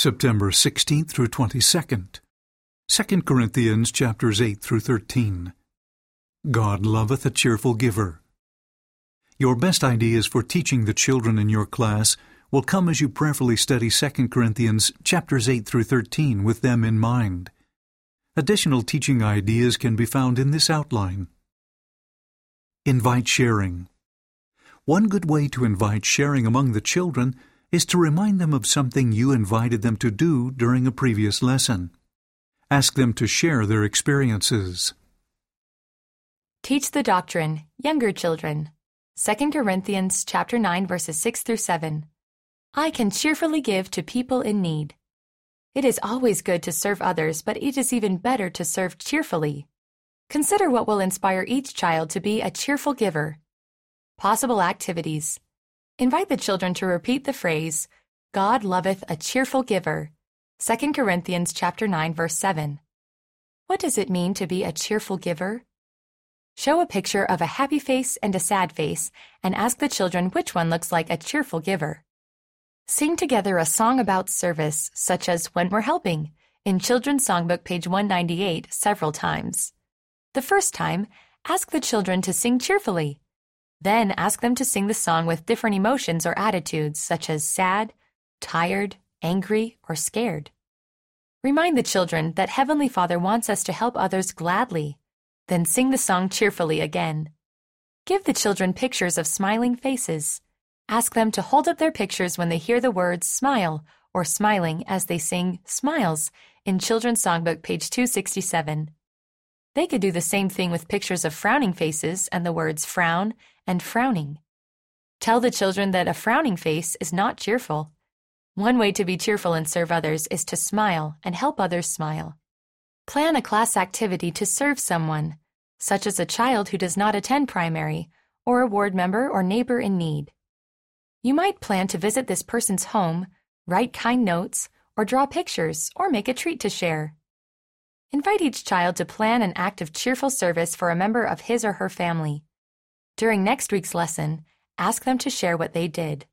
September 16th through 22nd. 2 Corinthians chapters 8 through 13. God loveth a cheerful giver. Your best ideas for teaching the children in your class will come as you prayerfully study 2 Corinthians chapters 8 through 13 with them in mind. Additional teaching ideas can be found in this outline. Invite sharing. One good way to invite sharing among the children is to remind them of something you invited them to do during a previous lesson. Ask them to share their experiences. Teach the doctrine, younger children. 2 Corinthians chapter 9 verses 6 through 7. I can cheerfully give to people in need. It is always good to serve others, but it is even better to serve cheerfully. Consider what will inspire each child to be a cheerful giver. Possible activities. Invite the children to repeat the phrase, God loveth a cheerful giver. 2 Corinthians chapter 9 verse 7. What does it mean to be a cheerful giver? Show a picture of a happy face and a sad face and ask the children which one looks like a cheerful giver. Sing together a song about service, such as When We're Helping, in Children's Songbook page 198 several times. The first time, ask the children to sing cheerfully. Then ask them to sing the song with different emotions or attitudes, such as sad, tired, angry, or scared. Remind the children that Heavenly Father wants us to help others gladly. Then sing the song cheerfully again. Give the children pictures of smiling faces. Ask them to hold up their pictures when they hear the words smile or smiling as they sing smiles in Children's Songbook page 267. They could do the same thing with pictures of frowning faces and the words frown and frowning. Tell the children that a frowning face is not cheerful. One way to be cheerful and serve others is to smile and help others smile. Plan a class activity to serve someone, such as a child who does not attend primary or a ward member or neighbor in need. You might plan to visit this person's home, write kind notes, or draw pictures, or make a treat to share. Invite each child to plan an act of cheerful service for a member of his or her family. During next week's lesson, ask them to share what they did.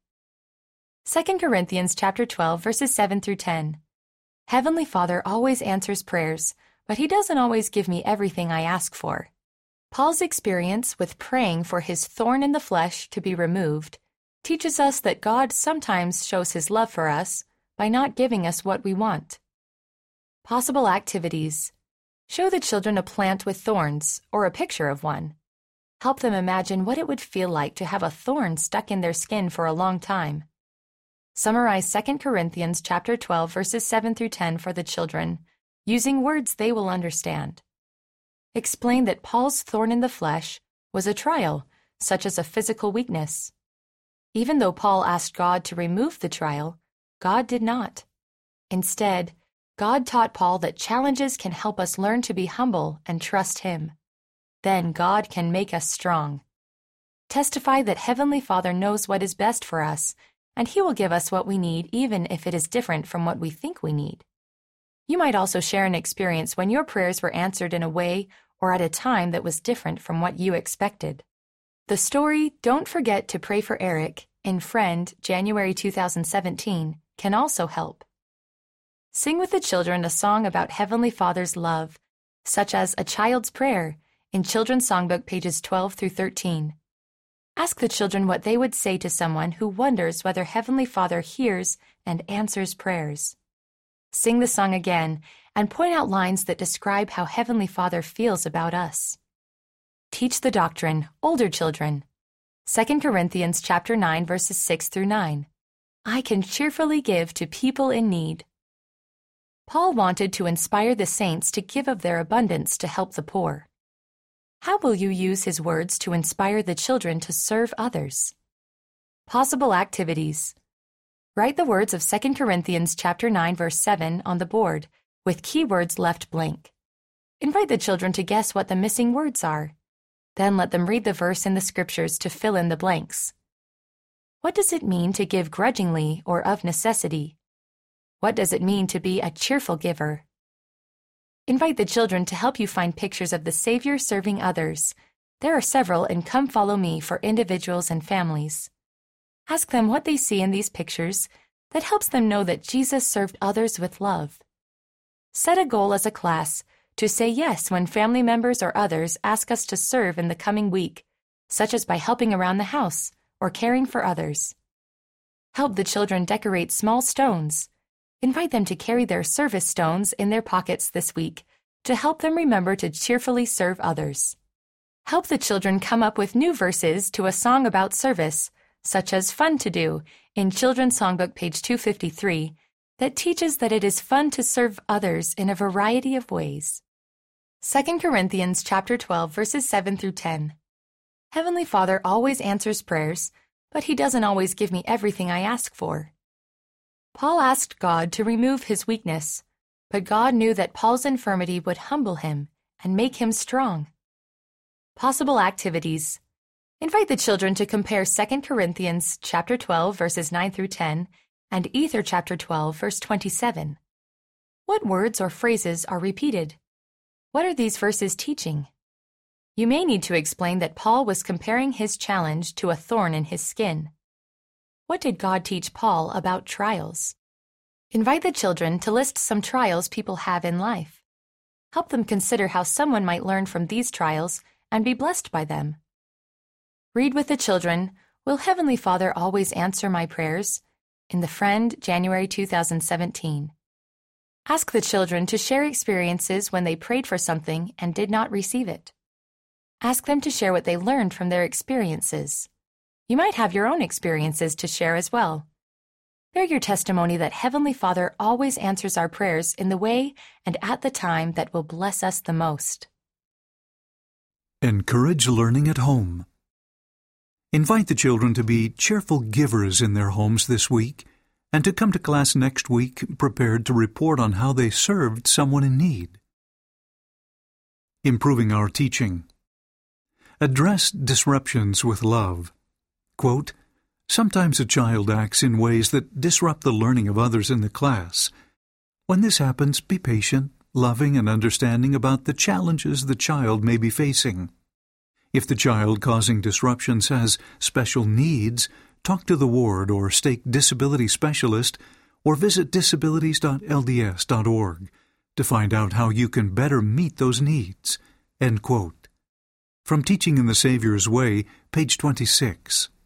2 Corinthians chapter 12 verses 7 through 10. Heavenly Father always answers prayers, but He doesn't always give me everything I ask for. Paul's experience with praying for his thorn in the flesh to be removed teaches us that God sometimes shows His love for us by not giving us what we want. Possible activities. Show the children a plant with thorns or a picture of one. Help them imagine what it would feel like to have a thorn stuck in their skin for a long time. Summarize 2 Corinthians chapter 12 verses 7 through 10 for the children, using words they will understand. Explain that Paul's thorn in the flesh was a trial, such as a physical weakness. Even though Paul asked God to remove the trial, God did not. Instead, God taught Paul that challenges can help us learn to be humble and trust Him. Then God can make us strong. Testify that Heavenly Father knows what is best for us, and He will give us what we need even if it is different from what we think we need. You might also share an experience when your prayers were answered in a way or at a time that was different from what you expected. The story Don't Forget to Pray for Eric in Friend, January 2017, can also help. Sing with the children a song about Heavenly Father's love, such as A Child's Prayer in Children's Songbook pages 12 through 13. Ask the children what they would say to someone who wonders whether Heavenly Father hears and answers prayers. Sing the song again and point out lines that describe how Heavenly Father feels about us. Teach the doctrine, older children. 2 Corinthians chapter 9 verses 6 through 9. I can cheerfully give to people in need. Paul wanted to inspire the saints to give of their abundance to help the poor. How will you use his words to inspire the children to serve others? Possible activities. Write the words of 2 Corinthians chapter 9 verse 7 on the board with keywords left blank. Invite the children to guess what the missing words are. Then let them read the verse in the scriptures to fill in the blanks. What does it mean to give grudgingly or of necessity? What does it mean to be a cheerful giver? Invite the children to help you find pictures of the Savior serving others. There are several in Come Follow Me for individuals and families. Ask them what they see in these pictures, that helps them know that Jesus served others with love. Set a goal as a class to say yes when family members or others ask us to serve in the coming week, such as by helping around the house or caring for others. Help the children decorate small stones. Invite them to carry their service stones in their pockets this week to help them remember to cheerfully serve others. Help the children come up with new verses to a song about service, such as Fun to Do in Children's Songbook, page 253, that teaches that it is fun to serve others in a variety of ways. 2 Corinthians chapter 12, verses 7 through 10. Heavenly Father always answers prayers, but He doesn't always give me everything I ask for. Paul asked God to remove his weakness, but God knew that Paul's infirmity would humble him and make him strong. Possible activities. Invite the children to compare 2 Corinthians chapter 12, verses 9 through 10, and Ether chapter 12, verse 27. What words or phrases are repeated? What are these verses teaching? You may need to explain that Paul was comparing his challenge to a thorn in his skin. What did God teach Paul about trials? Invite the children to list some trials people have in life. Help them consider how someone might learn from these trials and be blessed by them. Read with the children, Will Heavenly Father Always Answer My Prayers? In The Friend, January 2017. Ask the children to share experiences when they prayed for something and did not receive it. Ask them to share what they learned from their experiences. You might have your own experiences to share as well. Share your testimony that Heavenly Father always answers our prayers in the way and at the time that will bless us the most. Encourage learning at home. Invite the children to be cheerful givers in their homes this week and to come to class next week prepared to report on how they served someone in need. Improving our teaching. Address disruptions with love. Quote, Sometimes a child acts in ways that disrupt the learning of others in the class. When this happens, be patient, loving, and understanding about the challenges the child may be facing. If the child causing disruptions has special needs, talk to the ward or state disability specialist or visit disabilities.lds.org to find out how you can better meet those needs. End quote. From Teaching in the Savior's Way, page 26.